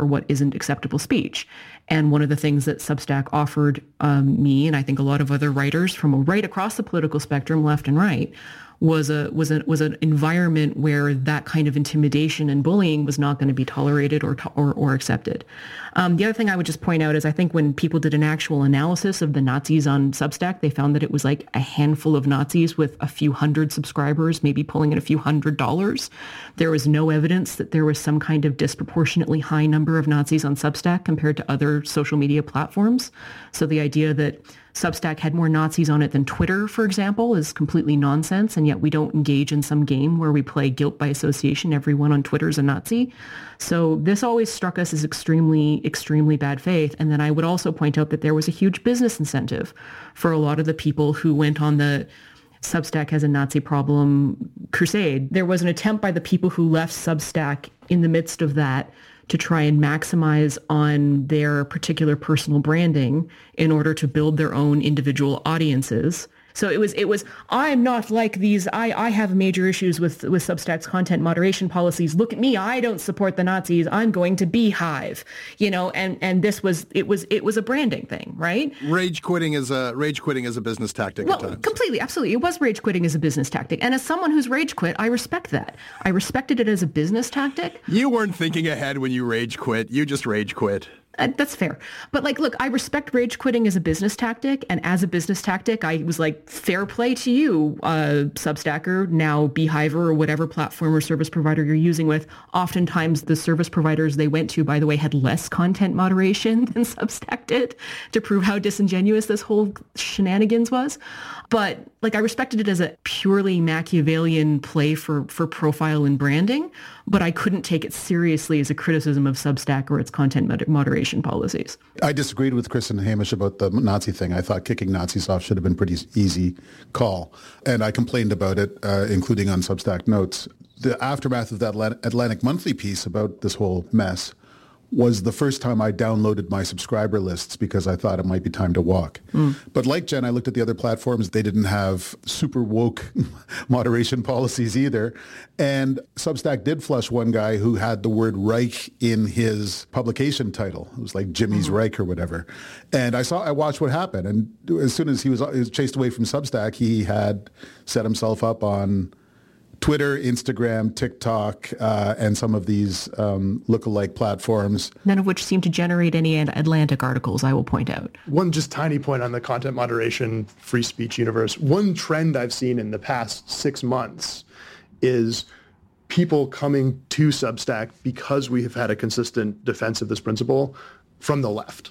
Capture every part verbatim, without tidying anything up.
or what isn't acceptable speech. And one of the things that Substack offered um, me, and I think a lot of other writers from right across the political spectrum, left and right, was a was a was an environment where that kind of intimidation and bullying was not going to be tolerated or to, or, or accepted. Um, the other thing I would just point out is I think when people did an actual analysis of the Nazis on Substack, they found that it was like a handful of Nazis with a few hundred subscribers, maybe pulling in a few hundred dollars. There was no evidence that there was some kind of disproportionately high number of Nazis on Substack compared to other social media platforms. So the idea that Substack had more Nazis on it than Twitter, for example, is completely nonsense, and yet we don't engage in some game where we play guilt by association. Everyone on Twitter is a Nazi. So this always struck us as extremely, extremely bad faith. And then I would also point out that there was a huge business incentive for a lot of the people who went on the Substack has a Nazi problem crusade. There was an attempt by the people who left Substack in the midst of that to try and maximize on their particular personal branding in order to build their own individual audiences. So it was, it was, I'm not like these, I, I have major issues with, with Substack's content moderation policies. Look at me, I don't support the Nazis. I'm going to Beehive, you know, and, and this was, it was, it was a branding thing, right? Rage quitting is a, rage quitting is a business tactic well, at times. Completely, absolutely. It was rage quitting as a business tactic. And as someone who's rage quit, I respect that. I respected it as a business tactic. You weren't thinking ahead when you rage quit. You just rage quit. Uh, that's fair. But like, look, I respect rage quitting as a business tactic. And as a business tactic, I was like, fair play to you, uh, Substacker, now Beehiver or whatever platform or service provider you're using with. Oftentimes the service providers they went to, by the way, had less content moderation than Substack did to prove how disingenuous this whole shenanigans was. But like, I respected it as a purely Machiavellian play for, for profile and branding, but I couldn't take it seriously as a criticism of Substack or its content mod- moderation policies. I disagreed with Chris and Hamish about the Nazi thing. I thought kicking Nazis off should have been a pretty easy call. And I complained about it, uh, including on Substack Notes. The aftermath of that Atlantic Monthly piece about this whole mess was the first time I downloaded my subscriber lists because I thought it might be time to walk. Mm. But like Jen, I looked at the other platforms. They didn't have super woke moderation policies either. And Substack did flush one guy who had the word Reich in his publication title. It was like Jimmy's mm. Reich or whatever. And I saw, I watched what happened. And as soon as he was, he was chased away from Substack, he had set himself up on Twitter, Instagram, TikTok, uh, and some of these um, lookalike platforms. None of which seem to generate any Atlantic articles, I will point out. One just tiny point on the content moderation, free speech universe. One trend I've seen in the past six months is people coming to Substack because we have had a consistent defense of this principle from the left.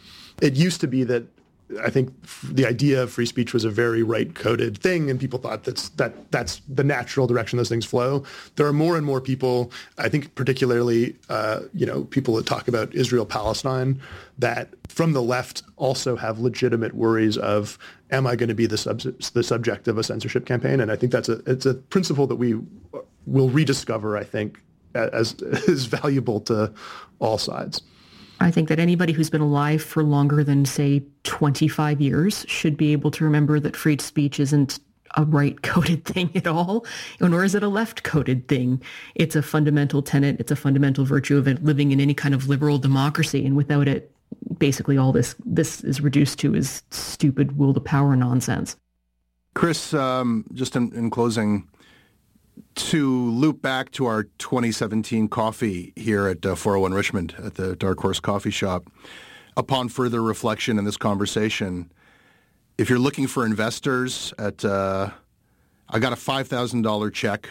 It used to be that I think the idea of free speech was a very right-coded thing, and people thought that's that that's the natural direction those things flow. There are more and more people, I think particularly, uh, you know, people that talk about Israel-Palestine, that from the left also have legitimate worries of, am I going to be the, sub- the subject of a censorship campaign? And I think that's a it's a principle that we will rediscover, I think, as as valuable to all sides. I think that anybody who's been alive for longer than, say, twenty-five years should be able to remember that free speech isn't a right-coded thing at all, nor is it a left-coded thing. It's a fundamental tenet. It's a fundamental virtue of it living in any kind of liberal democracy. And without it, basically all this this is reduced to is stupid will to power nonsense. Chris, um, just in, in closing, to loop back to our twenty seventeen coffee here at uh, four oh one Richmond at the Dark Horse Coffee Shop, upon further reflection in this conversation, if you're looking for investors at, uh, I got a five thousand dollars check,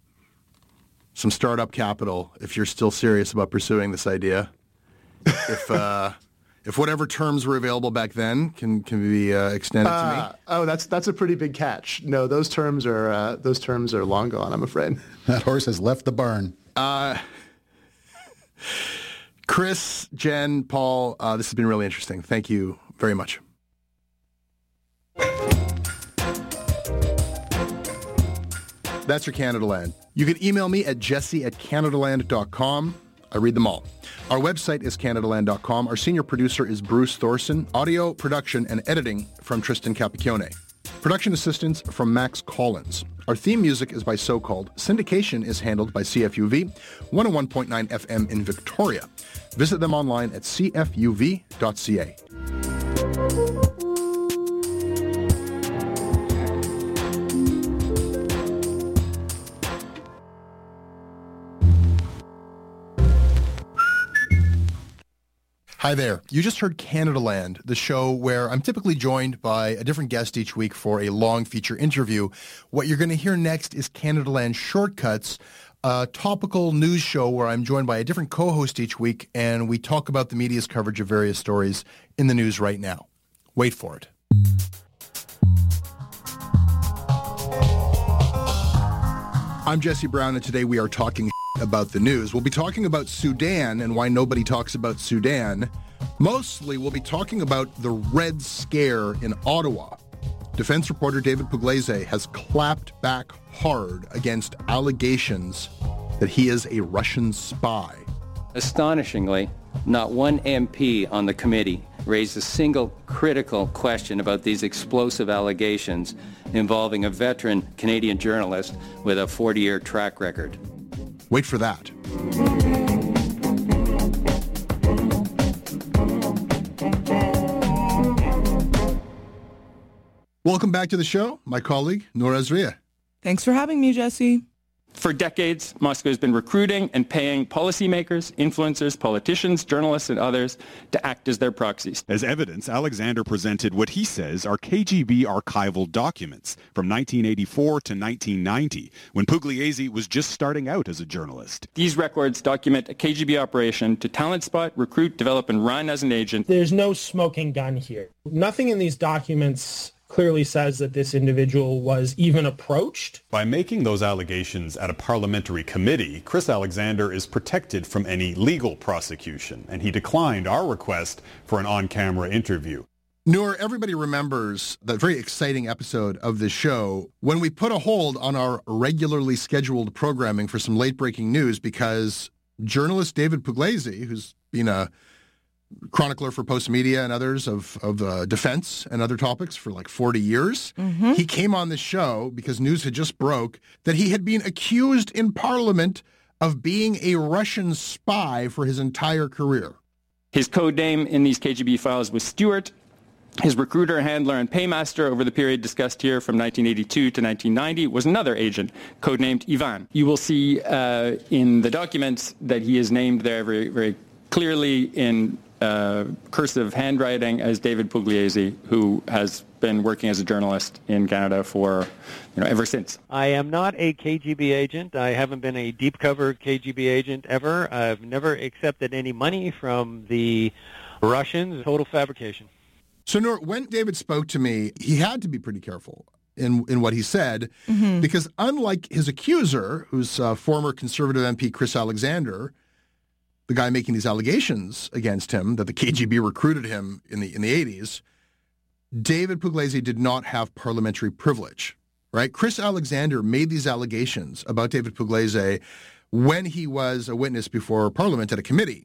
some startup capital, if you're still serious about pursuing this idea. If uh, if whatever terms were available back then can can be uh, extended uh, to me. Oh, that's that's a pretty big catch. No, those terms are uh, those terms are long gone, I'm afraid. That horse has left the barn. Uh, Chris, Jen, Paul, uh, this has been really interesting. Thank you very much. That's your Canadaland. You can email me at jesse at canadaland dot com. I read them all. Our website is canadaland dot com. Our senior producer is Bruce Thorson. Audio, production, and editing from Tristan Capicchione. Production assistance from Max Collins. Our theme music is by So Called. Syndication is handled by C F U V, one oh one point nine F M in Victoria. Visit them online at c f u v dot c a. Hi there. You just heard Canadaland, the show where I'm typically joined by a different guest each week for a long feature interview. What you're going to hear next is Canadaland Shortcuts, a topical news show where I'm joined by a different co-host each week, and we talk about the media's coverage of various stories in the news right now. Wait for it. I'm Jesse Brown, and today we are talking about the news. We'll be talking about Sudan and why nobody talks about Sudan. Mostly, we'll be talking about the Red Scare in Ottawa. Defense reporter David Pugliese has clapped back hard against allegations that he is a Russian spy. Astonishingly, not one M P on the committee raised a single critical question about these explosive allegations involving a veteran Canadian journalist with a forty-year track record. Wait for that. Welcome back to the show, my colleague, Noura Azria. Thanks for having me, Jesse. For decades, Moscow has been recruiting and paying policymakers, influencers, politicians, journalists, and others to act as their proxies. As evidence, Alexander presented what he says are K G B archival documents from nineteen eighty-four to nineteen ninety, when Pugliese was just starting out as a journalist. These records document a K G B operation to talent spot, recruit, develop, and run as an agent. There's no smoking gun here. Nothing in these documents clearly says that this individual was even approached. By making those allegations at a parliamentary committee, Chris Alexander is protected from any legal prosecution, and he declined our request for an on-camera interview. Noor, everybody remembers that very exciting episode of this show when we put a hold on our regularly scheduled programming for some late-breaking news because journalist David Pugliese, who's been a chronicler for Post Media and others of, of uh, defense and other topics for like forty years. Mm-hmm. He came on the show because news had just broke that he had been accused in Parliament of being a Russian spy for his entire career. His code name in these K G B files was Stuart. His recruiter, handler, and paymaster over the period discussed here from nineteen eighty-two to nineteen ninety was another agent, codenamed Ivan. You will see uh, in the documents that he is named there very, very clearly in Uh, cursive handwriting as David Pugliese, who has been working as a journalist in Canada for, you know, ever since. I am not a K G B agent. I haven't been a deep cover K G B agent ever. I've never accepted any money from the Russians. Total fabrication. So, Noor, when David spoke to me, he had to be pretty careful in in what he said, mm-hmm. because unlike his accuser, who's uh, former Conservative M P Chris Alexander, the guy making these allegations against him, that the K G B recruited him in the in the eighties, David Pugliese did not have parliamentary privilege, right? Chris Alexander made these allegations about David Pugliese when he was a witness before Parliament at a committee.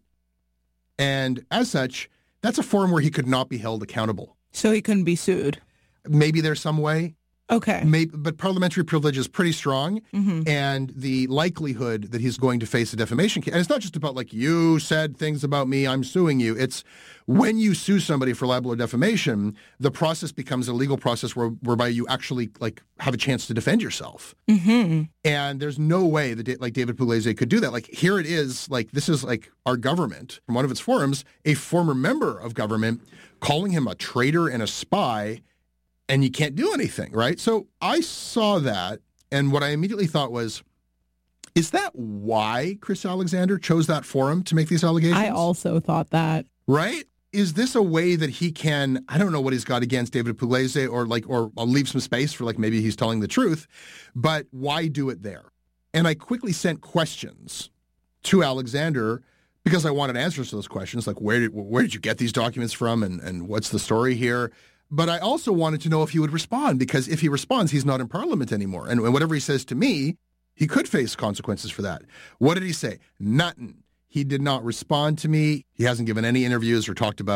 And as such, that's a forum where he could not be held accountable. So he couldn't be sued? Maybe there's some way. Okay. Maybe, but parliamentary privilege is pretty strong, mm-hmm. and the likelihood that he's going to face a defamation case, and it's not just about like, you said things about me, I'm suing you. It's when you sue somebody for libel or defamation, the process becomes a legal process where, whereby you actually like have a chance to defend yourself. Mm-hmm. And there's no way that like David Pugliese could do that. Like here it is, like this is like our government, from one of its forums, a former member of government calling him a traitor and a spy, and you can't do anything, right? So I saw that, and what I immediately thought was, is that why Chris Alexander chose that forum to make these allegations? I also thought that. Right? Is this a way that he can, I don't know what he's got against David Pugliese, or like, or I'll leave some space for like maybe he's telling the truth, but why do it there? And I quickly sent questions to Alexander because I wanted answers to those questions, like where did where did you get these documents from, and, and what's the story here? But I also wanted to know if he would respond, because if he responds, he's not in Parliament anymore. And, and whatever he says to me, he could face consequences for that. What did he say? Nothing. He did not respond to me. He hasn't given any interviews or talked about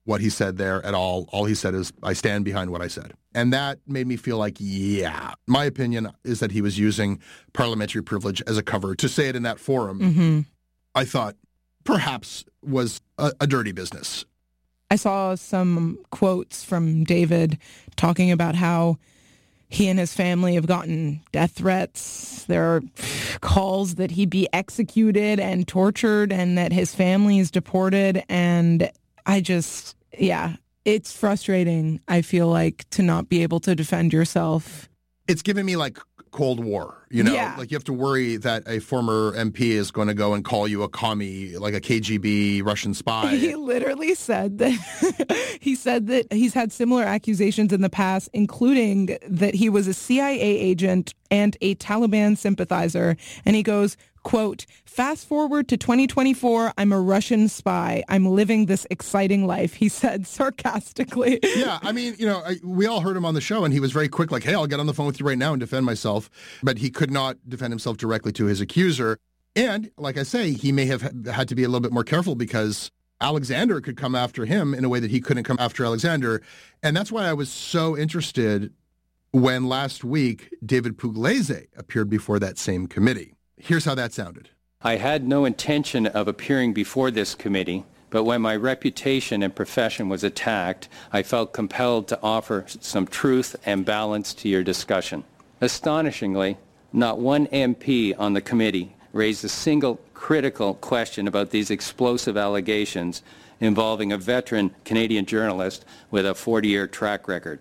what he said there at all. All he said is, I stand behind what I said. And that made me feel like, yeah, my opinion is that he was using parliamentary privilege as a cover to say it in that forum. Mm-hmm. I thought perhaps was a, a dirty business. I saw some quotes from David talking about how he and his family have gotten death threats. There are calls that he be executed and tortured and that his family is deported. And I just, yeah, it's frustrating, I feel like, to not be able to defend yourself. It's given me like Cold War, you know, yeah. like you have to worry that a former M P is going to go and call you a commie, like a K G B Russian spy. He literally said that he said that he's had similar accusations in the past, including that he was a C I A agent and a Taliban sympathizer. And he goes, quote, fast forward to twenty twenty-four, I'm a Russian spy. I'm living this exciting life, he said sarcastically. Yeah, I mean, you know, I, we all heard him on the show and he was very quick, like, hey, I'll get on the phone with you right now and defend myself. But he could not defend himself directly to his accuser. And like I say, he may have had to be a little bit more careful because Alexander could come after him in a way that he couldn't come after Alexander. And that's why I was so interested when last week David Pugliese appeared before that same committee. Here's how that sounded. I had no intention of appearing before this committee, but when my reputation and profession was attacked, I felt compelled to offer some truth and balance to your discussion. Astonishingly, not one M P on the committee raised a single critical question about these explosive allegations involving a veteran Canadian journalist with a forty-year track record.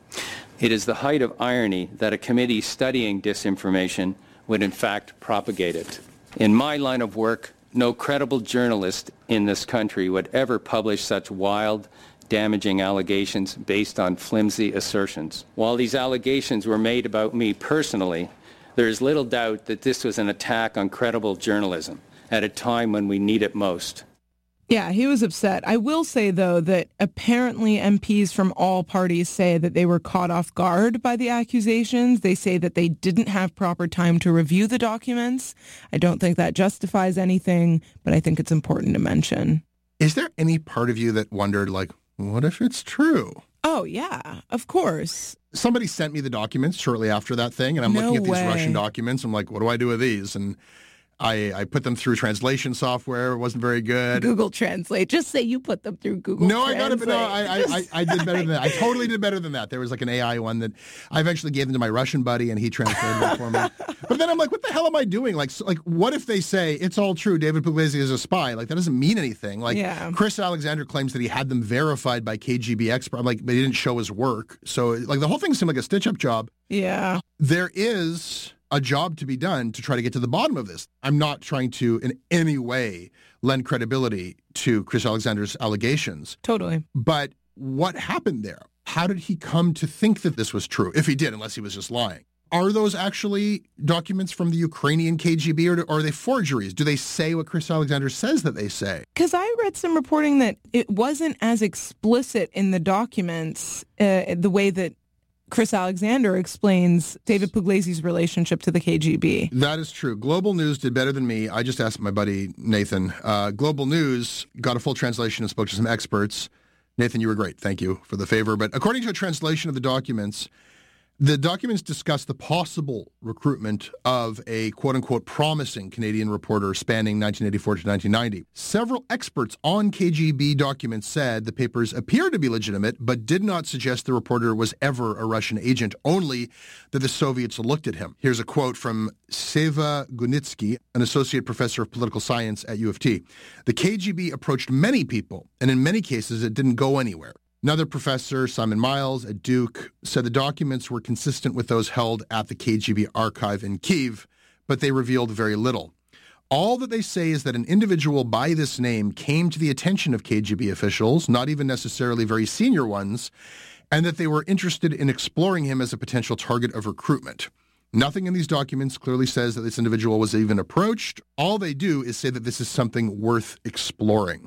It is the height of irony that a committee studying disinformation would in fact propagate it. In my line of work, no credible journalist in this country would ever publish such wild, damaging allegations based on flimsy assertions. While these allegations were made about me personally, there is little doubt that this was an attack on credible journalism at a time when we need it most. Yeah, he was upset. I will say, though, that apparently M Ps from all parties say that they were caught off guard by the accusations. They say that they didn't have proper time to review the documents. I don't think that justifies anything, but I think it's important to mention. Is there any part of you that wondered, like, what if it's true? Oh, yeah, of course. Somebody sent me the documents shortly after that thing, and I'm No looking at these way. Russian documents. I'm like, what do I do with these? And I, I put them through translation software. It wasn't very good. Google Translate. Just say you put them through Google no, Translate. I got it, but no, I, I, I, I did better than that. I totally did better than that. There was like an A I one that I eventually gave them to my Russian buddy, and he translated it for me. But then I'm like, what the hell am I doing? Like, so, like, what if they say it's all true? David Pugliese is a spy. Like, that doesn't mean anything. Like, Yeah. Chris Alexander claims that he had them verified by K G B expert. I'm like, but he didn't show his work. So, like, the whole thing seemed like a stitch-up job. Yeah. There is a job to be done to try to get to the bottom of this. I'm not trying to in any way lend credibility to Chris Alexander's allegations. Totally. But what happened there? How did he come to think that this was true? If he did, unless he was just lying. Are those actually documents from the Ukrainian K G B, or are they forgeries? Do they say what Chris Alexander says that they say? Because I read some reporting that it wasn't as explicit in the documents, uh, the way that Chris Alexander explains David Pugliese's relationship to the K G B. That is true. Global News did better than me. I just asked my buddy Nathan. Uh, Global News got a full translation and spoke to some experts. Nathan, you were great. Thank you for the favor. But according to a translation of the documents, the documents discuss the possible recruitment of a quote-unquote promising Canadian reporter spanning nineteen eighty-four to nineteen ninety. Several experts on K G B documents said the papers appear to be legitimate, but did not suggest the reporter was ever a Russian agent, only that the Soviets looked at him. Here's a quote from Seva Gunitsky, an associate professor of political science at U of T. The K G B approached many people, and in many cases it didn't go anywhere. Another professor, Simon Miles at Duke, said the documents were consistent with those held at the K G B archive in Kyiv, but they revealed very little. All that they say is that an individual by this name came to the attention of K G B officials, not even necessarily very senior ones, and that they were interested in exploring him as a potential target of recruitment. Nothing in these documents clearly says that this individual was even approached. All they do is say that this is something worth exploring.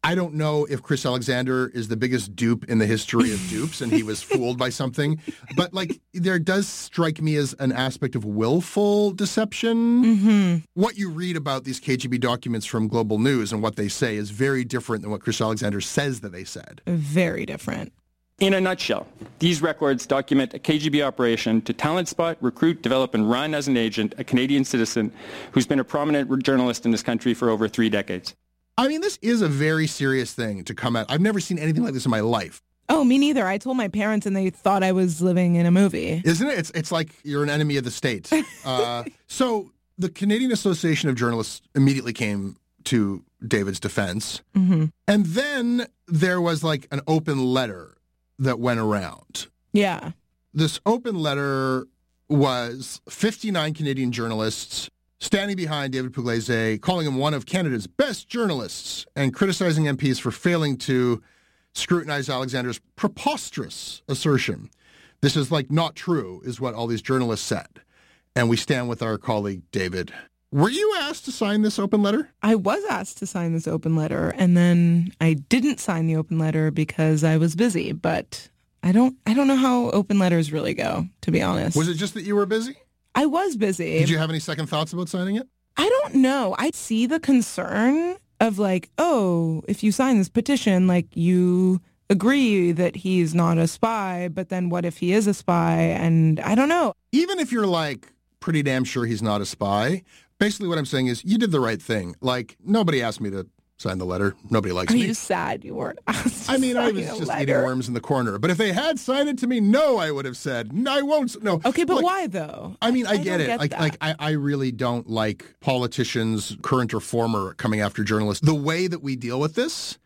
I don't know if Chris Alexander is the biggest dupe in the history of dupes and he was fooled by something. But, like, there does strike me as an aspect of willful deception. Mm-hmm. What you read about these K G B documents from Global News and what they say is very different than what Chris Alexander says that they said. Very different. In a nutshell, these records document a K G B operation to talent spot, recruit, develop, and run as an agent a Canadian citizen who's been a prominent journalist in this country for over three decades. I mean, this is a very serious thing to come out. I've never seen anything like this in my life. Oh, me neither. I told my parents and they thought I was living in a movie. Isn't it? It's, it's like you're an enemy of the state. Uh, so the Canadian Association of Journalists immediately came to David's defense. Mm-hmm. And then there was like an open letter that went around. Yeah. This open letter was fifty-nine Canadian journalists standing behind David Pugliese, calling him one of Canada's best journalists and criticizing M Ps for failing to scrutinize Alexander's preposterous assertion. This is like not true, is what all these journalists said. And we stand with our colleague, David. Were you asked to sign this open letter? I was asked to sign this open letter, and then I didn't sign the open letter because I was busy. But I don't I don't know how open letters really go, to be honest. Was it just that you were busy? I was busy. Did you have any second thoughts about signing it? I don't know. I see the concern of like, oh, if you sign this petition, like you agree that he's not a spy, but then what if he is a spy? And I don't know. Even if you're like pretty damn sure he's not a spy, basically what I'm saying is you did the right thing. Like, nobody asked me to sign the letter. Nobody likes Are me. you sad you weren't asked to I mean, I sign was a just letter? eating worms in the corner. But if they had signed it to me, no, I would have said, no, I won't. No. Okay, but Like, why though? I mean, I, I get don't it. get like, that. like I, I really don't like politicians, current or former, coming after journalists. The way that we deal with this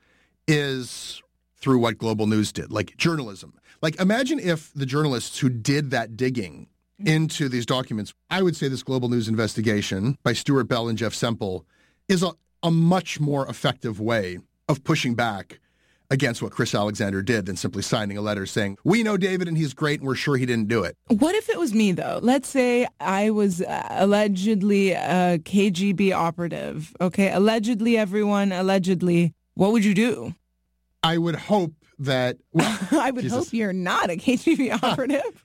is through what Global News did, like journalism. Like, imagine if the journalists who did that digging into these documents, I would say this Global News investigation by Stuart Bell and Jeff Semple is a, a much more effective way of pushing back against what Chris Alexander did than simply signing a letter saying, we know David and he's great and we're sure he didn't do it. What if it was me, though? Let's say I was uh, allegedly a K G B operative. Okay, allegedly, everyone, allegedly. What would you do? I would hope that... Well, I would Jesus. hope you're not a K G B operative.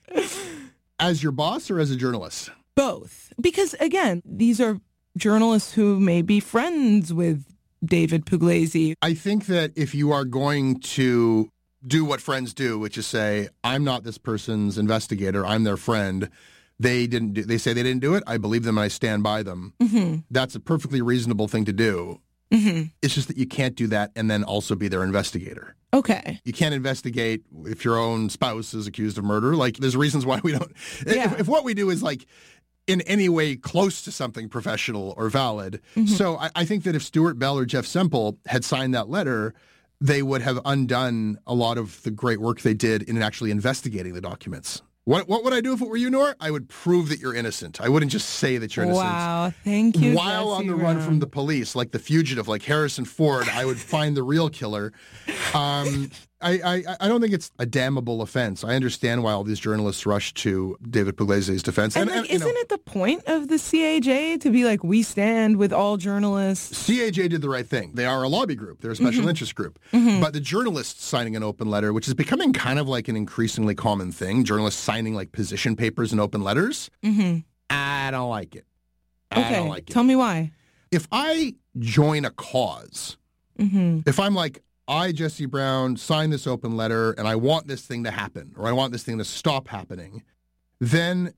As your boss or as a journalist? Both. Because, again, these are journalists who may be friends with David Pugliese. I think that if you are going to do what friends do, which is say, I'm not this person's investigator, I'm their friend, they didn't do, they say they didn't do it, I believe them and I stand by them. Mm-hmm. That's a perfectly reasonable thing to do. Mm-hmm. It's just that you can't do that and then also be their investigator. Okay. You can't investigate if your own spouse is accused of murder. Like, there's reasons why we don't. Yeah. If, if what we do is like in any way close to something professional or valid. Mm-hmm. So I, I think that if Stuart Bell or Jeff Semple had signed that letter, they would have undone a lot of the great work they did in actually investigating the documents. What what would I do if it were you, Nora? I would prove that you're innocent. I wouldn't just say that you're innocent. Wow, thank you, While Jesse on the run Brown. from the police, like the fugitive, like Harrison Ford, I would find the real killer. Um, I, I, I don't think it's a damnable offense. I understand why all these journalists rush to David Pugliese's defense. And, And, like, and, you know, isn't it the point of the C A J to be like, we stand with all journalists? C A J did the right thing. They are a lobby group. They're a special Mm-hmm. interest group. But the journalists signing an open letter, which is becoming kind of like an increasingly common thing, journalists signing like position papers and open letters, Mm-hmm. I don't like it. I Okay, don't like it. tell me why. If I join a cause, Mm-hmm. if I'm like, I, Jesse Brown, sign this open letter and I want this thing to happen or I want this thing to stop happening, then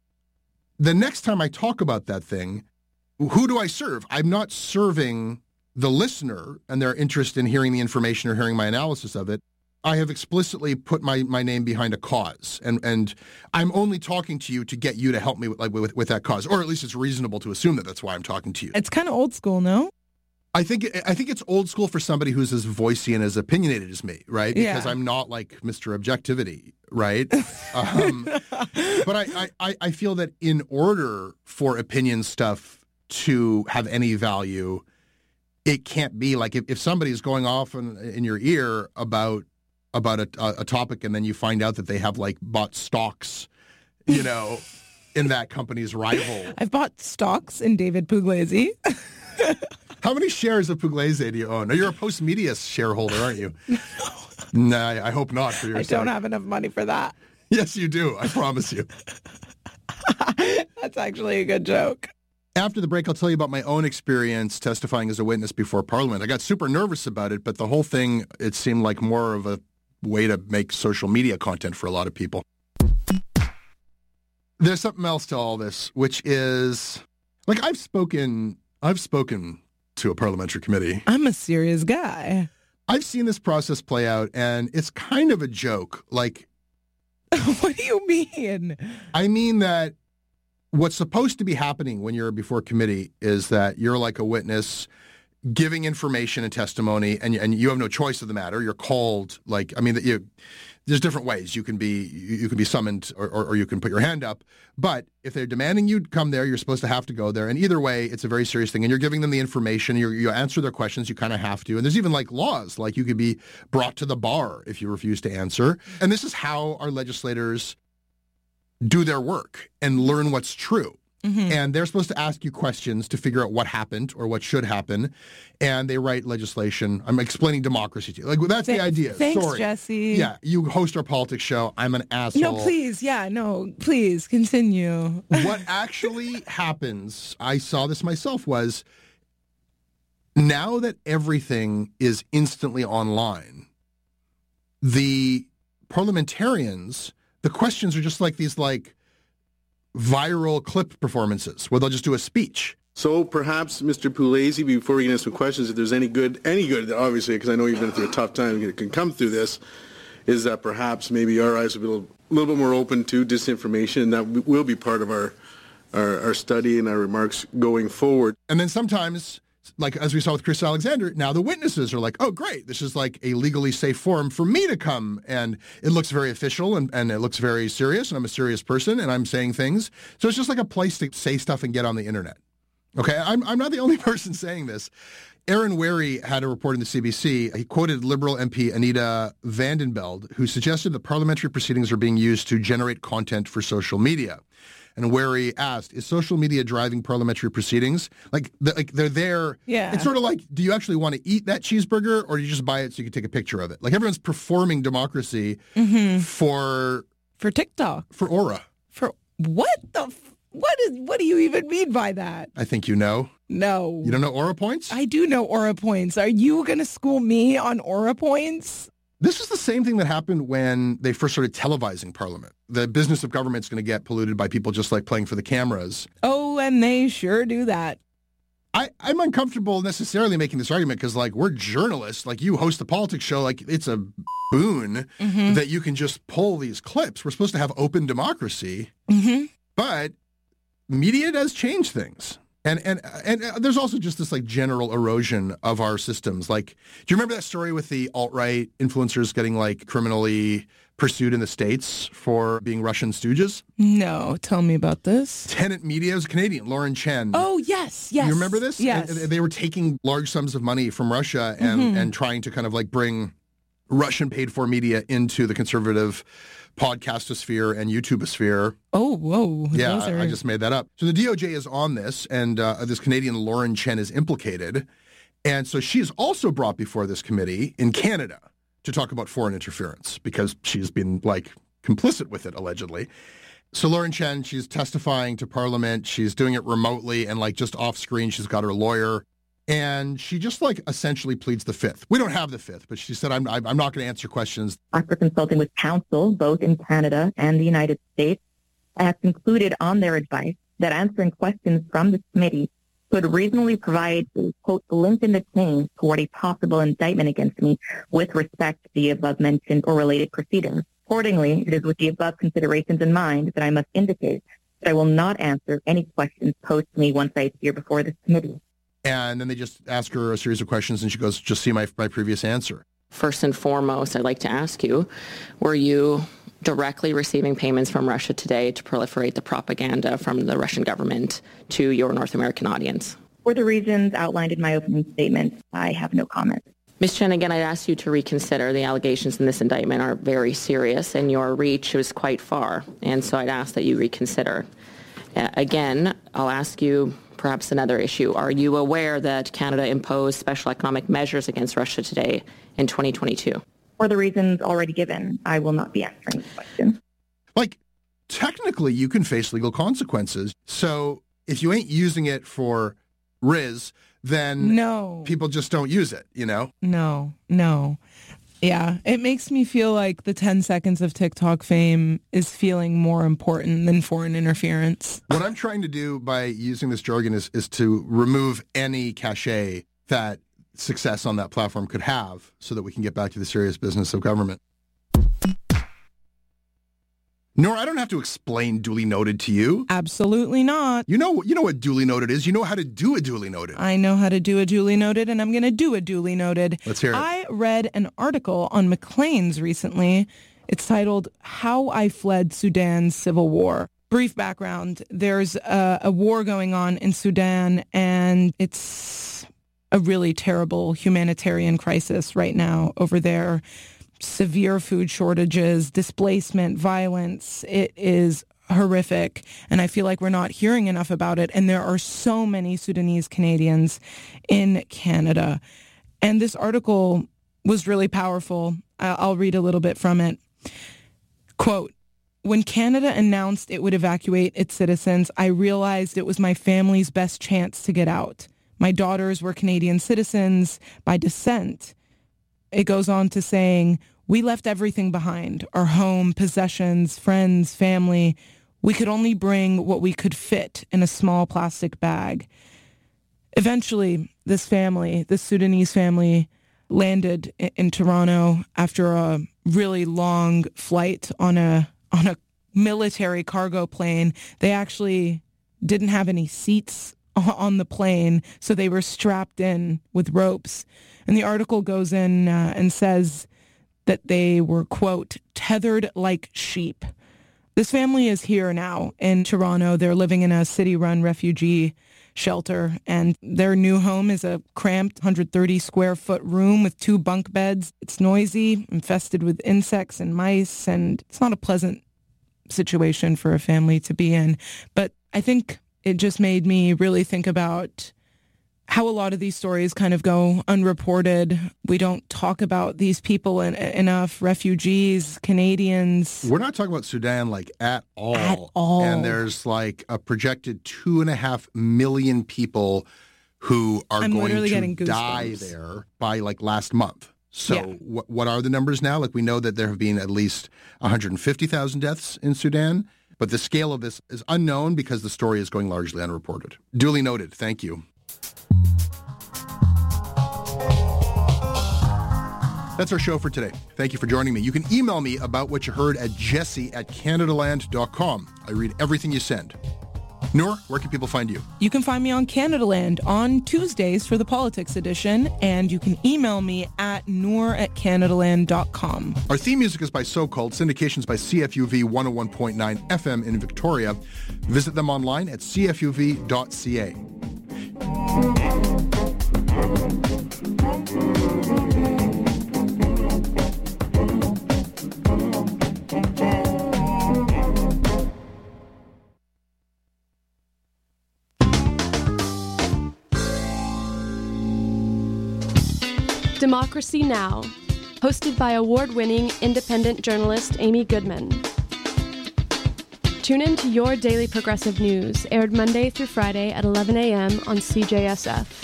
the next time I talk about that thing, who do I serve? I'm not serving the listener and their interest in hearing the information or hearing my analysis of it. I have explicitly put my, my name behind a cause, and, and I'm only talking to you to get you to help me with, like, with, with that cause, or at least it's reasonable to assume that that's why I'm talking to you. It's kind of old school, no? I think I think it's old school for somebody who's as voicey and as opinionated as me, right? Because Yeah. I'm not like Mister Objectivity, right? um, but I, I, I feel that in order for opinion stuff to have any value, it can't be like if, if somebody's going off in, in your ear about about a, a topic and then you find out that they have like bought stocks, you know, in that company's rival. I've bought stocks in David Pugliese. How many shares of Pugliese do you own? You're a Post Media shareholder, aren't you? No. Nah, I hope not for your I sake. don't have enough money for that. Yes, you do. I promise you. That's actually a good joke. After the break, I'll tell you about my own experience testifying as a witness before Parliament. I got super nervous about it, but the whole thing, it seemed like more of a way to make social media content for a lot of people. There's something else to all this, which is, like, I've spoken, I've spoken to a parliamentary committee. I'm a serious guy. I've seen this process play out, and it's kind of a joke. Like, what do you mean? I mean that what's supposed to be happening when you're before committee is that you're like a witness giving information and testimony, and and you have no choice of the matter. You're called, like, I mean, that you. There's different ways you can be you can be summoned or, or, or you can put your hand up. But if they're demanding you come there, you're supposed to have to go there. And either way, it's a very serious thing. And you're giving them the information. You're, you answer their questions. You kind of have to. And there's even like laws, like you could be brought to the bar if you refuse to answer. And this is how our legislators do their work and learn what's true. Mm-hmm. And they're supposed to ask you questions to figure out what happened or what should happen. And they write legislation. I'm explaining democracy to you. Like, well, that's Th- the idea. Thanks, Sorry. Jesse. Yeah, you host our politics show. I'm an asshole. No, please. Yeah, no, please continue. What actually happens, I saw this myself, was now that everything is instantly online, the parliamentarians, the questions are just like these, like, viral clip performances where they'll just do a speech. So perhaps, Mister Pugliese, before we get into some questions, if there's any good, any good, obviously, because I know you've been through a tough time and can come through this, is that perhaps maybe our eyes will be a little, a little bit more open to disinformation, and that will be part of our, our, our study and our remarks going forward. And then sometimes, like as we saw with Chris Alexander, now the witnesses are like, oh, great, this is like a legally safe forum for me to come. And it looks very official and, and it looks very serious. And I'm a serious person and I'm saying things. So it's just like a place to say stuff and get on the internet. Okay, I'm, I'm not the only person saying this. Aaron Wary had a report in the C B C. He quoted Liberal M P Anita Vandenbeld, who suggested that parliamentary proceedings are being used to generate content for social media. And Wary asked, is social media driving parliamentary proceedings? Like, the, like they're there. Yeah. It's sort of like, do you actually want to eat that cheeseburger or do you just buy it so you can take a picture of it? Like, everyone's performing democracy mm-hmm. for... For TikTok. For Aura. For what the... F- what is? What do you even mean by that? I think you know. No. You don't know Aura Points? I do know Aura Points. Are you going to school me on Aura Points? This was the same thing that happened when they first started televising Parliament. The business of government's going to get polluted by people just like playing for the cameras. Oh, and they sure do that. I, I'm uncomfortable necessarily making this argument because, like, we're journalists. Like, you host a politics show. Like, it's a boon mm-hmm. that you can just pull these clips. We're supposed to have open democracy. Mm-hmm. But media does change things. And and and there's also just this like general erosion of our systems. Like, do you remember that story with the alt-right influencers getting like criminally pursued in the States for being Russian stooges? No, tell me about this. Tenant Media was Canadian, Lauren Chen. Oh, yes, yes. You remember this? Yes. And, and they were taking large sums of money from Russia and, mm-hmm. and trying to kind of like bring Russian paid for media into the conservative podcastosphere and YouTubeosphere. Oh, whoa. Yeah, are... I, I just made that up. So the D O J is on this, and uh, this Canadian Lauren Chen is implicated. And so she is also brought before this committee in Canada to talk about foreign interference because she's been, like, complicit with it, allegedly. So Lauren Chen, she's testifying to Parliament. She's doing it remotely and, like, just off screen. She's got her lawyer. And she just, like, essentially pleads the fifth. We don't have the fifth, but she said, I'm, I'm not going to answer questions. After consulting with counsel, both in Canada and the United States, I have concluded on their advice that answering questions from this committee could reasonably provide a, quote, link in the chain toward a possible indictment against me with respect to the above-mentioned or related proceedings. Accordingly, it is with the above considerations in mind that I must indicate that I will not answer any questions posed to me once I appear before this committee. And then they just ask her a series of questions, and she goes, just see my my previous answer. First and foremost, I'd like to ask you, were you directly receiving payments from Russia today to proliferate the propaganda from the Russian government to your North American audience? For the reasons outlined in my opening statement, I have no comment. Miz Chen, again, I'd ask you to reconsider. The allegations in this indictment are very serious, and your reach is quite far. And so I'd ask that you reconsider. Uh, again, I'll ask you perhaps another issue. Are you aware that Canada imposed special economic measures against Russia today in twenty twenty-two? For the reasons already given, I will not be answering this question. Like, technically, you can face legal consequences. So if you ain't using it for Riz, then no. people just don't use it, you know? No, no. Yeah, it makes me feel like the ten seconds of TikTok fame is feeling more important than foreign interference. What I'm trying to do by using this jargon is, is to remove any cachet that success on that platform could have so that we can get back to the serious business of government. Nora, I don't have to explain duly noted to you. Absolutely not. You know, you know what duly noted is. You know how to do a duly noted. I know how to do a duly noted, and I'm going to do a duly noted. Let's hear it. I read an article on Maclean's recently. It's titled, How I Fled Sudan's Civil War. Brief background. There's a, a war going on in Sudan, and it's a really terrible humanitarian crisis right now over there. Severe food shortages, displacement, violence. It is horrific. And I feel like we're not hearing enough about it. And there are so many Sudanese Canadians in Canada. And this article was really powerful. I'll read a little bit from it. Quote, when Canada announced it would evacuate its citizens, I realized it was my family's best chance to get out. My daughters were Canadian citizens by descent. It goes on to saying, we left everything behind, our home, possessions, friends, family. We could only bring what we could fit in a small plastic bag. Eventually, this family, this Sudanese family, landed in, in Toronto after a really long flight on a on a military cargo plane. They actually didn't have any seats on the plane, so they were strapped in with ropes. And the article goes in uh, and says that they were, quote, tethered like sheep. This family is here now in Toronto. They're living in a city-run refugee shelter, and their new home is a cramped one hundred thirty square foot room with two bunk beds. It's noisy, infested with insects and mice, and it's not a pleasant situation for a family to be in. But I think it just made me really think about how a lot of these stories kind of go unreported. We don't talk about these people in, enough, refugees, Canadians. We're not talking about Sudan like at all. At all. And there's like a projected two and a half million people who are I'm going to die there by like last month. So yeah. what, what are the numbers now? Like we know that there have been at least one hundred fifty thousand deaths in Sudan, but the scale of this is unknown because the story is going largely unreported. Duly noted. Thank you. That's our show for today. Thank you for joining me. You can email me about what you heard at jesse at canadaland dot com. I read everything you send. Noor, where can people find you? You can find me on Canadaland on Tuesdays for the Politics Edition, and you can email me at noor at canadaland dot com. Our theme music is by So Called, syndications by C F U V one oh one point nine F M in Victoria. Visit them online at c f u v dot c a. Democracy Now!, hosted by award-winning independent journalist Amy Goodman. Tune in to Your Daily Progressive News, aired Monday through Friday at eleven a.m. on C J S F.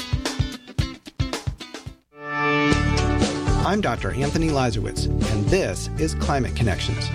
I'm Doctor Anthony Lazarowitz, and this is Climate Connections.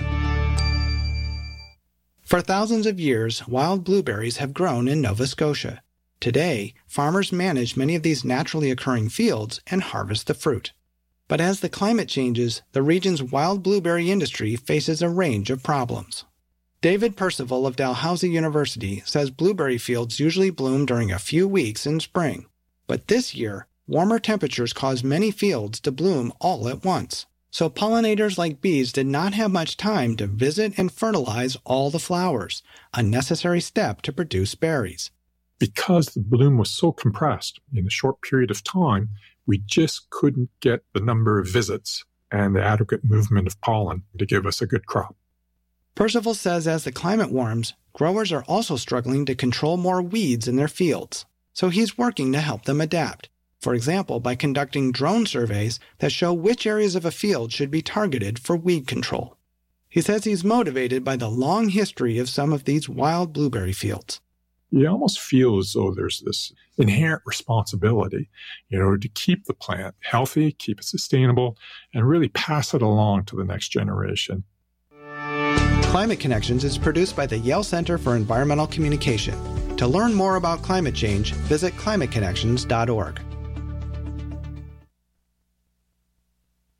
For thousands of years, wild blueberries have grown in Nova Scotia. Today, farmers manage many of these naturally occurring fields and harvest the fruit. But as the climate changes, the region's wild blueberry industry faces a range of problems. David Percival of Dalhousie University says blueberry fields usually bloom during a few weeks in spring. But this year, warmer temperatures caused many fields to bloom all at once. So pollinators like bees did not have much time to visit and fertilize all the flowers, a necessary step to produce berries. Because the bloom was so compressed in a short period of time, we just couldn't get the number of visits and the adequate movement of pollen to give us a good crop. Percival says as the climate warms, growers are also struggling to control more weeds in their fields. So he's working to help them adapt. For example, by conducting drone surveys that show which areas of a field should be targeted for weed control. He says he's motivated by the long history of some of these wild blueberry fields. You almost feel as though there's this inherent responsibility, you know, to keep the plant healthy, keep it sustainable, and really pass it along to the next generation. Climate Connections is produced by the Yale Center for Environmental Communication. To learn more about climate change, visit climate connections dot org.